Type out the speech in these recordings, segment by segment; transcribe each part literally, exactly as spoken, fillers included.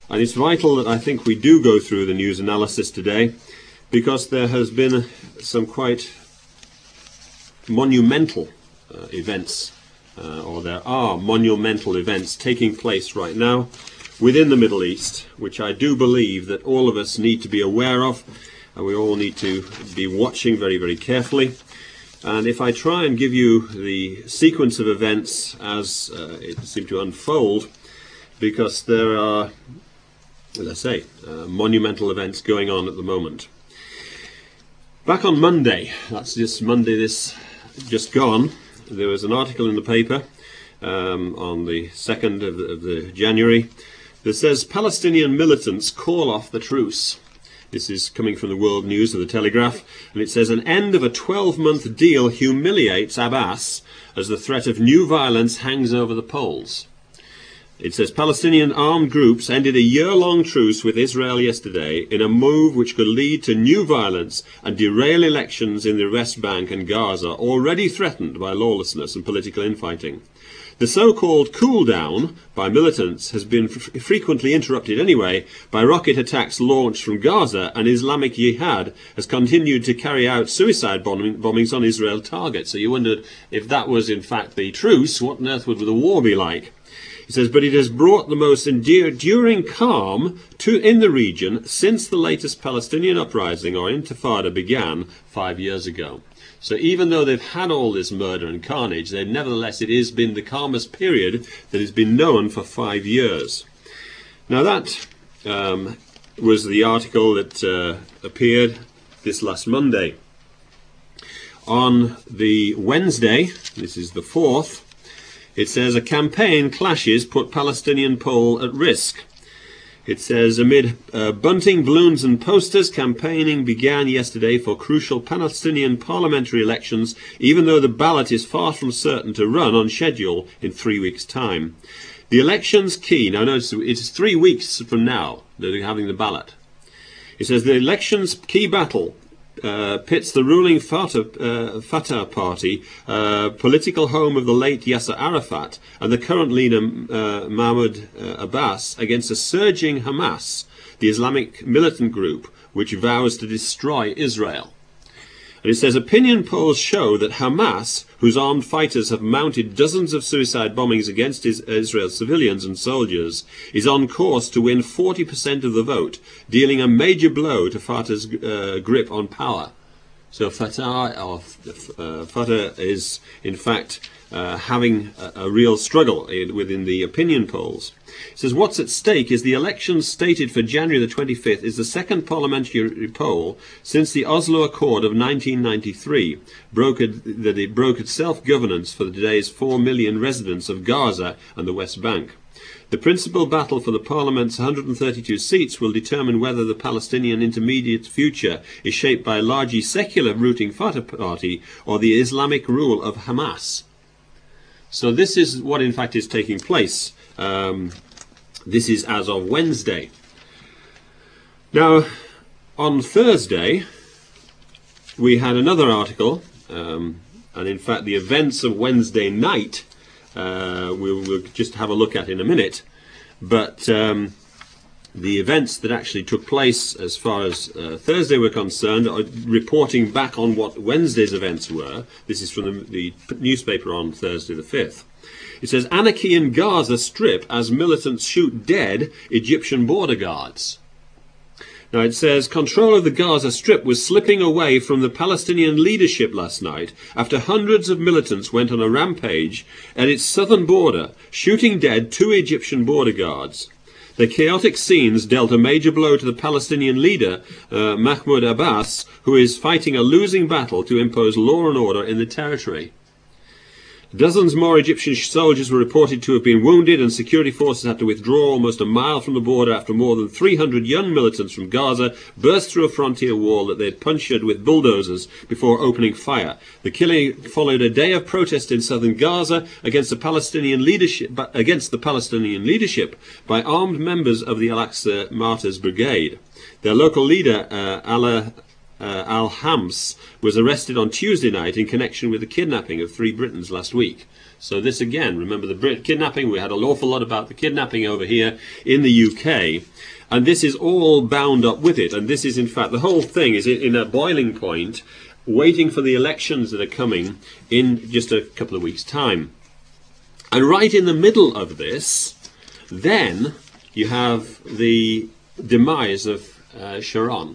And it's vital that I think we do go through the news analysis today, because there has been some quite monumental uh, events, uh, or there are monumental events taking place right now within the Middle East, which I do believe that all of us need to be aware of, and we all need to be watching very, very carefully. And if I try and give you the sequence of events as uh, it seems to unfold, because there are, as I say, uh, monumental events going on at the moment. Back on Monday, that's just Monday this just gone, there was an article in the paper um, on the second of the, of the January that says Palestinian militants call off the truce. This is coming from the World News of the Telegraph, and it says an end of a twelve-month deal humiliates Abbas as the threat of new violence hangs over the poles. It says Palestinian armed groups ended a year-long truce with Israel yesterday in a move which could lead to new violence and derail elections in the West Bank and Gaza, already threatened by lawlessness and political infighting. The so-called cool-down by militants has been f frequently interrupted anyway by rocket attacks launched from Gaza, and Islamic Jihad has continued to carry out suicide bombing, bombings on Israel targets. So you wondered if that was in fact the truce, what on earth would the war be like? He says, but it has brought the most enduring calm to in the region since the latest Palestinian uprising or intifada began five years ago. So even though they've had all this murder and carnage, they've nevertheless, it has been the calmest period that has been known for five years. Now that um, was the article that uh, appeared this last Monday. On the Wednesday, this is the fourth, it says a campaign clashes put Palestinian poll at risk. It says amid uh, bunting, balloons and posters, campaigning began yesterday for crucial Palestinian parliamentary elections, even though the ballot is far from certain to run on schedule in three weeks' time. The election's key, now notice it's three weeks from now that they're having the ballot. It says the election's key battle Uh, pits the ruling Fatah, uh, Fatah party, uh, political home of the late Yasser Arafat, and the current leader uh, Mahmoud uh, Abbas, against a surging Hamas, the Islamic militant group, which vows to destroy Israel. And it says opinion polls show that Hamas, whose armed fighters have mounted dozens of suicide bombings against Israel's civilians and soldiers, is on course to win forty percent of the vote, dealing a major blow to Fatah's uh, grip on power. So Fatah, or, uh, Fatah is, in fact, uh, having a, a real struggle in, within the opinion polls. It says what's at stake is the election stated for January the twenty-fifth is the second parliamentary poll since the Oslo Accord of nineteen ninety-three, brokered, that it brokered self-governance for today's four million residents of Gaza and the West Bank. The principal battle for the Parliament's one hundred thirty-two seats will determine whether the Palestinian intermediate future is shaped by a largely secular rooting Fatah party or the Islamic rule of Hamas. So this is what in fact is taking place. Um, this is as of Wednesday. Now, on Thursday, we had another article, um, and in fact the events of Wednesday night uh, we'll, we'll just have a look at in a minute, but um, the events that actually took place as far as uh, Thursday were concerned are reporting back on what Wednesday's events were. This is from the, the newspaper on Thursday the fifth. It says, anarchy in Gaza Strip as militants shoot dead Egyptian border guards. Now it says, control of the Gaza Strip was slipping away from the Palestinian leadership last night after hundreds of militants went on a rampage at its southern border, shooting dead two Egyptian border guards. The chaotic scenes dealt a major blow to the Palestinian leader, uh, Mahmoud Abbas, who is fighting a losing battle to impose law and order in the territory. Dozens more Egyptian soldiers were reported to have been wounded, and security forces had to withdraw almost a mile from the border after more than three hundred young militants from Gaza burst through a frontier wall that they had punctured with bulldozers before opening fire. The killing followed a day of protest in southern Gaza against the Palestinian leadership, against the Palestinian leadership by armed members of the Al-Aqsa Martyrs Brigade. Their local leader, uh, Allah uh, al-Hams was arrested on Tuesday night in connection with the kidnapping of three Britons last week. So this again, remember the Brit kidnapping, we had an awful lot about the kidnapping over here in the U K, and this is all bound up with it, and this is in fact, the whole thing is in a boiling point, waiting for the elections that are coming in just a couple of weeks' time. And right in the middle of this, then you have the demise of uh, Sharon.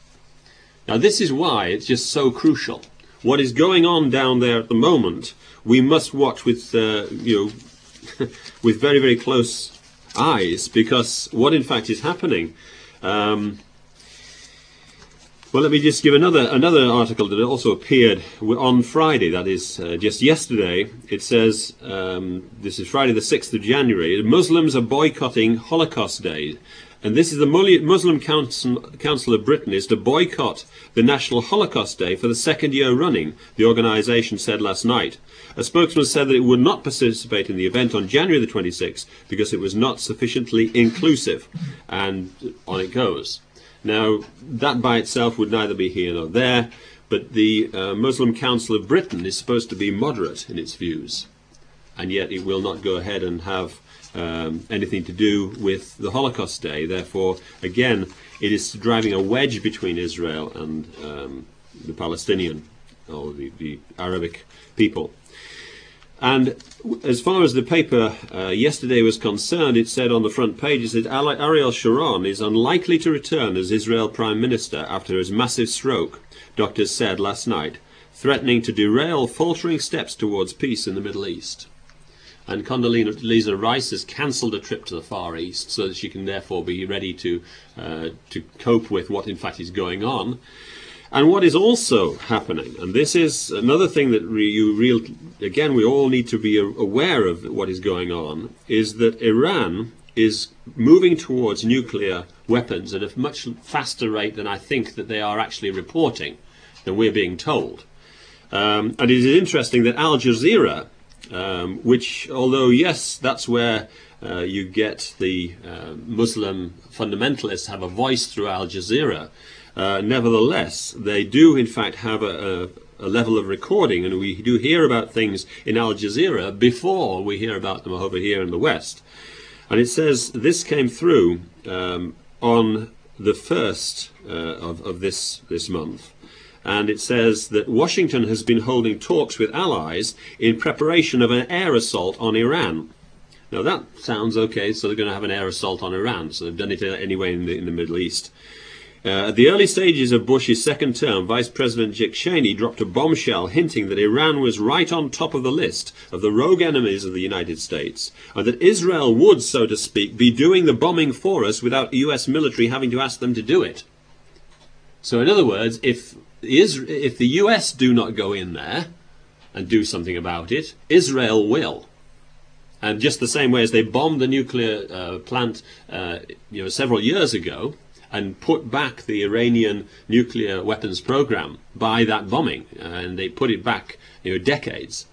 Now this is why it's just so crucial. What is going on down there at the moment, we must watch with, uh, you know, with very, very close eyes, because what in fact is happening. Um, well, let me just give another another article that also appeared on Friday. That is uh, just yesterday. It says um, this is Friday, the sixth of January. Muslims are boycotting Holocaust Day. And this is the Muslim Council, Council of Britain is to boycott the National Holocaust Day for the second year running, the organisation said last night. A spokesman said that it would not participate in the event on January the twenty-sixth because it was not sufficiently inclusive. And on it goes. Now, that by itself would neither be here nor there, but the uh, Muslim Council of Britain is supposed to be moderate in its views. And yet it will not go ahead and have Um, anything to do with the Holocaust Day. Therefore, again, it is driving a wedge between Israel and um, the Palestinian, or the, the Arabic people. And as far as the paper uh, yesterday was concerned, it said on the front page, it said Ariel Sharon is unlikely to return as Israel Prime Minister after his massive stroke, doctors said last night, threatening to derail faltering steps towards peace in the Middle East. And Condoleezza Rice has cancelled a trip to the Far East so that she can therefore be ready to uh, to cope with what in fact is going on. And what is also happening, and this is another thing that re you real again we all need to be aware of what is going on, is that Iran is moving towards nuclear weapons at a much faster rate than I think that they are actually reporting, than we're being told. Um, and it is interesting that Al Jazeera, Um, which, although yes, that's where uh, you get the uh, Muslim fundamentalists have a voice through Al Jazeera, uh, nevertheless, they do in fact have a, a, a level of recording, and we do hear about things in Al Jazeera before we hear about them over here in the West. And it says this came through um, on the first uh, of, of this, this month. And it says that Washington has been holding talks with allies in preparation of an air assault on Iran. Now that sounds okay, so they're going to have an air assault on Iran. So they've done it anyway in the, in the Middle East. Uh, at the early stages of Bush's second term, Vice President Dick Cheney dropped a bombshell hinting that Iran was right on top of the list of the rogue enemies of the United States, and that Israel would, so to speak, be doing the bombing for us without the U S military having to ask them to do it. So in other words, if If the U S do not go in there and do something about it, Israel will. And just the same way as they bombed the nuclear uh, plant uh, you know, several years ago and put back the Iranian nuclear weapons program by that bombing, uh, and they put it back you know, decades.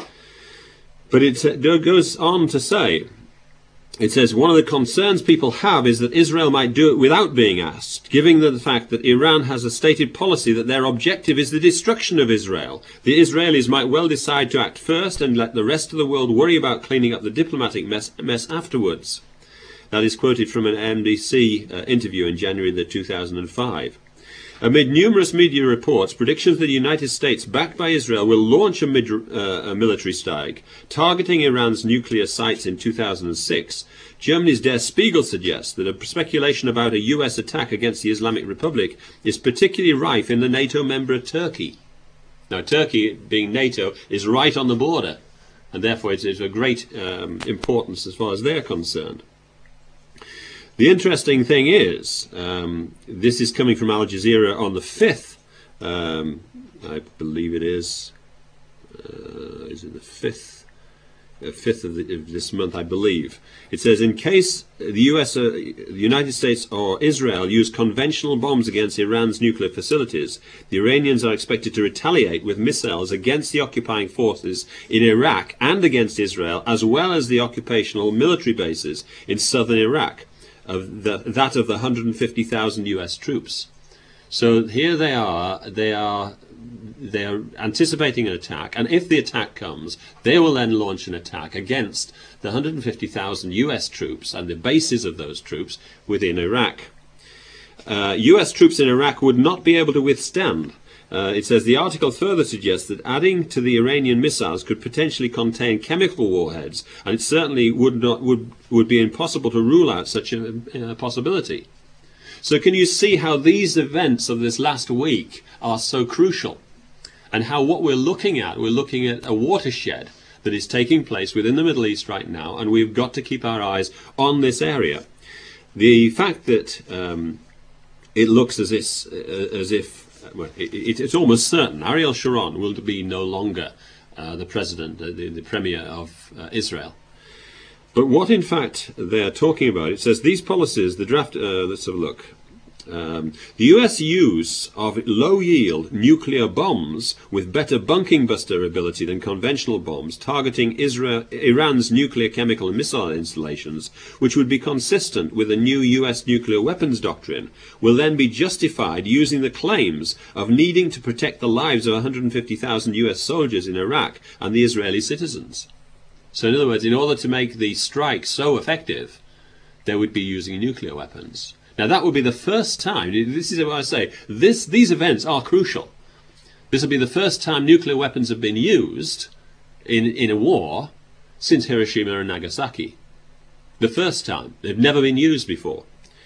But it uh, goes on to say, it says, one of the concerns people have is that Israel might do it without being asked, given the fact that Iran has a stated policy that their objective is the destruction of Israel. The Israelis might well decide to act first and let the rest of the world worry about cleaning up the diplomatic mess, mess afterwards. That is quoted from an N B C uh, interview in January the two thousand five. Amid numerous media reports, predictions that the United States, backed by Israel, will launch a, mid, uh, a military strike targeting Iran's nuclear sites in two thousand six, Germany's Der Spiegel suggests that a speculation about a U S attack against the Islamic Republic is particularly rife in the NATO member Turkey. Now, Turkey, being NATO, is right on the border, and therefore it's, it's of great um, importance as far as they're concerned. The interesting thing is, um, this is coming from Al Jazeera on the fifth, um, I believe it is, uh, is it the fifth, uh, fifth of, the, of this month, I believe. It says, in case the U S, uh, the United States or Israel use conventional bombs against Iran's nuclear facilities, the Iranians are expected to retaliate with missiles against the occupying forces in Iraq and against Israel, as well as the occupational military bases in southern Iraq. Of the, that of the one hundred fifty thousand U S troops. So here they are, they are they are anticipating an attack, and if the attack comes, they will then launch an attack against the one hundred fifty thousand U S troops and the bases of those troops within Iraq. Uh, U S troops in Iraq would not be able to withstand. Uh, it says the article further suggests that adding to the Iranian missiles could potentially contain chemical warheads, and it certainly would not would would be impossible to rule out such a, a possibility. So can you see how these events of this last week are so crucial, and how what we're looking at, we're looking at a watershed that is taking place within the Middle East right now, and we've got to keep our eyes on this area. The fact that um, it looks as if, uh, as if well, it, it's almost certain Ariel Sharon will be no longer uh, the president, uh, the, the premier of uh, Israel. But what in fact they're talking about, it says these policies, the draft, uh, let's have a look. Um, the U S use of low-yield nuclear bombs with better bunking buster ability than conventional bombs targeting Israel, Iran's nuclear, chemical and missile installations, which would be consistent with the new U S nuclear weapons doctrine, will then be justified using the claims of needing to protect the lives of one hundred fifty thousand U S soldiers in Iraq and the Israeli citizens. So in other words, in order to make the strike so effective, they would be using nuclear weapons. Now that would be the first time, this is what I say, this, these events are crucial. This will be the first time nuclear weapons have been used in, in a war since Hiroshima and Nagasaki. The first time. They've never been used before.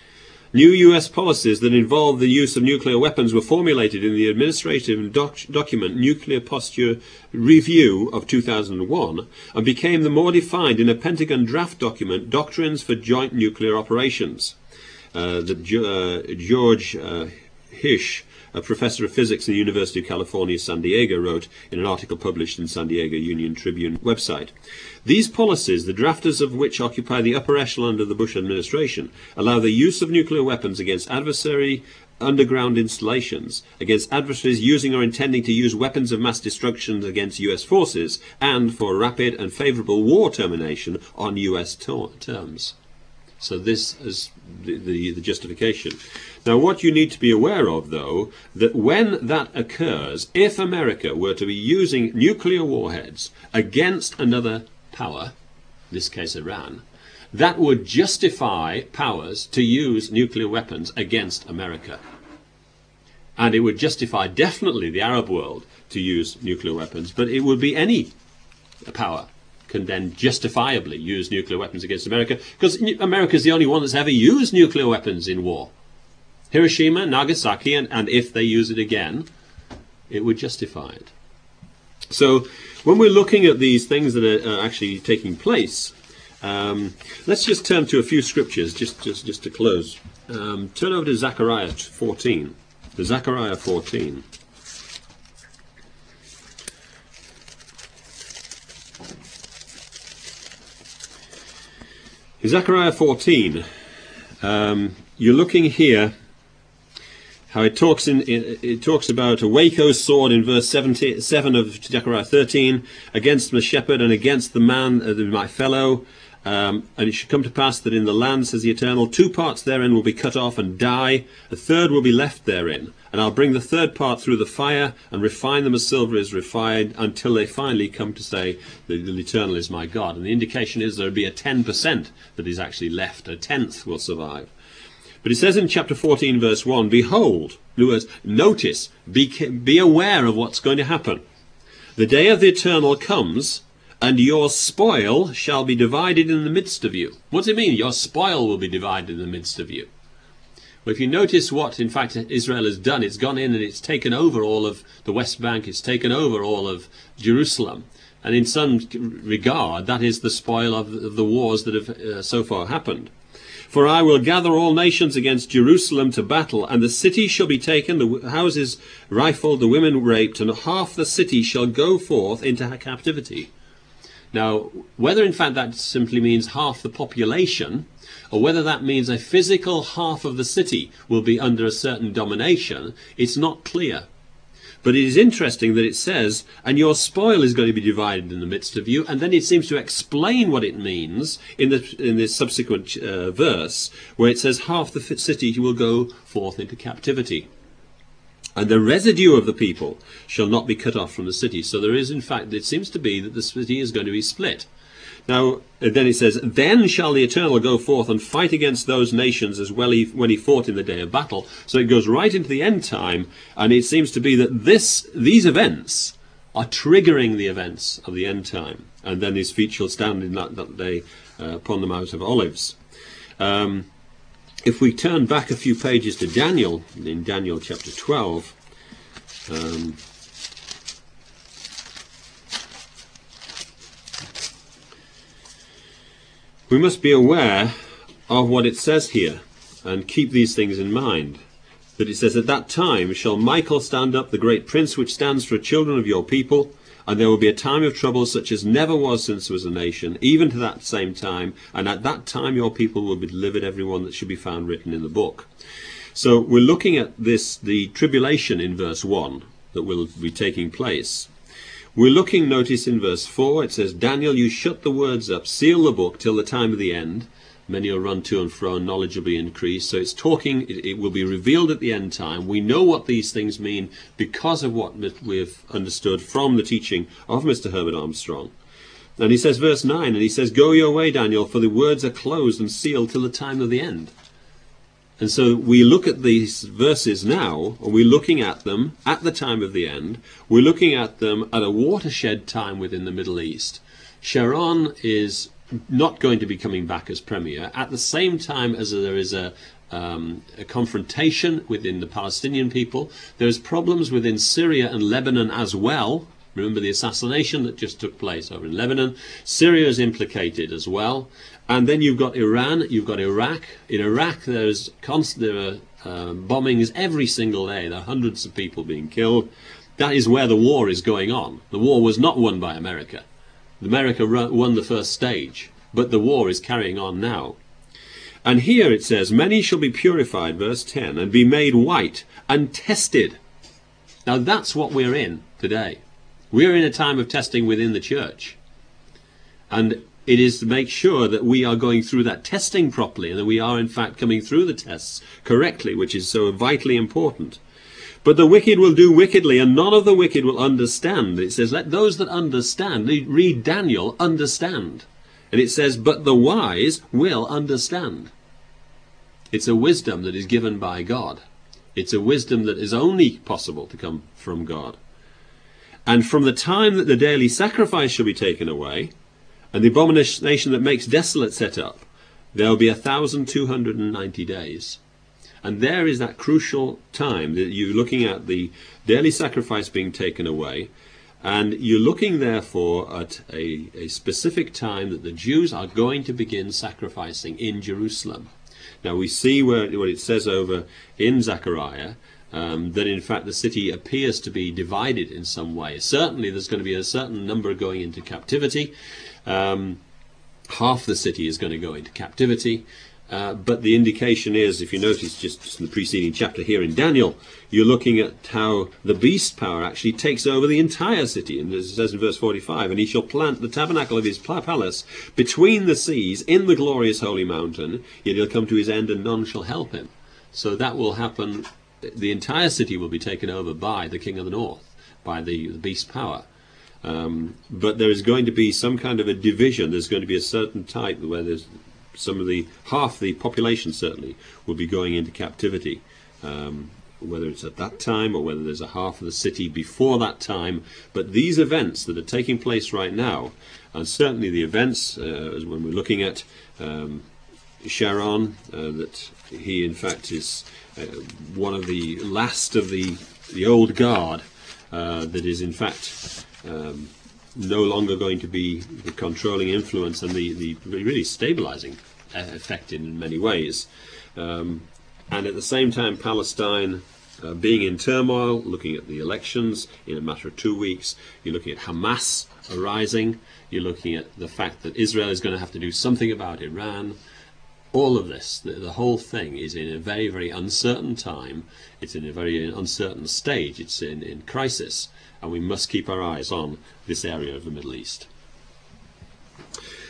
New U S policies that involve the use of nuclear weapons were formulated in the administrative doc document Nuclear Posture Review of two thousand one and became the more defined in a Pentagon draft document, Doctrines for Joint Nuclear Operations. Uh, that uh, George uh, Hish, a professor of physics at the University of California, San Diego, wrote in an article published in San Diego Union Tribune website. These policies, the drafters of which occupy the upper echelon of the Bush administration, allow the use of nuclear weapons against adversary underground installations, against adversaries using or intending to use weapons of mass destruction against U S forces, and for rapid and favourable war termination on U S terms. So this is the, the, the justification. Now what you need to be aware of, though, that when that occurs, if America were to be using nuclear warheads against another power, in this case Iran, that would justify powers to use nuclear weapons against America. And it would justify definitely the Arab world to use nuclear weapons, but it would be any power can then justifiably use nuclear weapons against America, because America is the only one that's ever used nuclear weapons in war. Hiroshima, Nagasaki, and, and if they use it again, it would justify it. So when we're looking at these things that are uh, actually taking place, um, let's just turn to a few scriptures, just, just, just to close. Um, turn over to Zechariah fourteen. To Zechariah fourteen. In Zechariah fourteen, um, you're looking here how it talks in it, it talks about a Waco's sword in verse seven of Zechariah thirteen, against my shepherd and against the man, uh, my fellow. Um, and it should come to pass that in the land, says the Eternal, two parts therein will be cut off and die, a third will be left therein. And I'll bring the third part through the fire and refine them as silver is refined, until they finally come to say that the Eternal is my God. And the indication is there will be a ten percent that is actually left. A tenth will survive. But it says in chapter fourteen, verse one, behold, in other words, notice, be, be aware of what's going to happen. The day of the Eternal comes, and your spoil shall be divided in the midst of you. What does it mean? Your spoil will be divided in the midst of you. Well, if you notice what, in fact, Israel has done, it's gone in and it's taken over all of the West Bank, it's taken over all of Jerusalem. And in some regard, that is the spoil of the wars that have uh, so far happened. For I will gather all nations against Jerusalem to battle, and the city shall be taken, the houses rifled, the women raped, and half the city shall go forth into her captivity. Now, whether in fact that simply means half the population, or whether that means a physical half of the city will be under a certain domination, it's not clear. But it is interesting that it says, and your spoil is going to be divided in the midst of you, and then it seems to explain what it means in the in this subsequent uh, verse, where it says half the city will go forth into captivity. And the residue of the people shall not be cut off from the city. So there is, in fact, it seems to be that the city is going to be split. Now, then it says, then shall the Eternal go forth and fight against those nations as well he, when he fought in the day of battle. So it goes right into the end time, and it seems to be that this these events are triggering the events of the end time. And then his feet shall stand in that, that day uh, upon the Mount of Olives. Um, if we turn back a few pages to Daniel, in Daniel chapter twelve, um, we must be aware of what it says here and keep these things in mind. That it says, at that time shall Michael stand up, the great prince which stands for children of your people, and there will be a time of trouble such as never was since there was a nation, even to that same time, and at that time your people will be delivered, every one that should be found written in the book. So we're looking at this, the tribulation in verse one that will be taking place. We're looking, notice in verse four, it says, Daniel, you shut the words up, seal the book till the time of the end. Many will run to and fro, and knowledge will be increased. So it's talking, it, it will be revealed at the end time. We know what these things mean because of what we've understood from the teaching of Mister Herbert Armstrong. And he says, verse nine, and he says, go your way, Daniel, for the words are closed and sealed till the time of the end. And so we look at these verses now, and we're looking at them at the time of the end. We're looking at them at a watershed time within the Middle East. Sharon is not going to be coming back as premier at the same time as there is a, um, a confrontation within the Palestinian people. There's problems within Syria and Lebanon as well. Remember the assassination that just took place over in Lebanon. Syria is implicated as well. And then you've got Iran, you've got Iraq. In Iraq, there's const- there are uh, bombings every single day. There are hundreds of people being killed. That is where the war is going on. The war was not won by America. America run, won the first stage, but the war is carrying on now. And here it says, many shall be purified, verse ten, and be made white and tested. Now that's what we're in today. We're in a time of testing within the church. And it is to make sure that we are going through that testing properly and that we are in fact coming through the tests correctly, which is so vitally important. But the wicked will do wickedly, and none of the wicked will understand. It says, let those that understand, read Daniel, understand. And it says, but the wise will understand. It's a wisdom that is given by God. It's a wisdom that is only possible to come from God. And from the time that the daily sacrifice shall be taken away, and the abomination that makes desolate set up, there will be a thousand two hundred and ninety days. And there is that crucial time that you're looking at the daily sacrifice being taken away, and you're looking therefore at a, a specific time that the Jews are going to begin sacrificing in Jerusalem. Now we see where what it says over in Zechariah, um, that in fact the city appears to be divided in some way. Certainly there's going to be a certain number going into captivity. Um, half the city is going to go into captivity. Uh, but the indication is, if you notice just, just in the preceding chapter here in Daniel, you're looking at how the beast power actually takes over the entire city. And as it says in verse forty-five, and he shall plant the tabernacle of his palace between the seas in the glorious holy mountain, yet he'll come to his end and none shall help him. So that will happen. The entire city will be taken over by the king of the north, by the, the beast power. Um, but there is going to be some kind of a division. There's going to be a certain type where there's some of the, half the population certainly, will be going into captivity, um, whether it's at that time or whether there's a half of the city before that time. But these events that are taking place right now, and certainly the events, uh, when we're looking at um, Sharon, uh, that he in fact is uh, one of the last of the, the old guard, uh, that is in fact um, no longer going to be the controlling influence and the, the really stabilizing effect in many ways. Um, and at the same time, Palestine uh, being in turmoil, looking at the elections in a matter of two weeks, you're looking at Hamas arising, you're looking at the fact that Israel is going to have to do something about Iran. All of this, the, the whole thing is in a very, very uncertain time. It's in a very uncertain stage. It's in, in crisis. And we must keep our eyes on this area of the Middle East.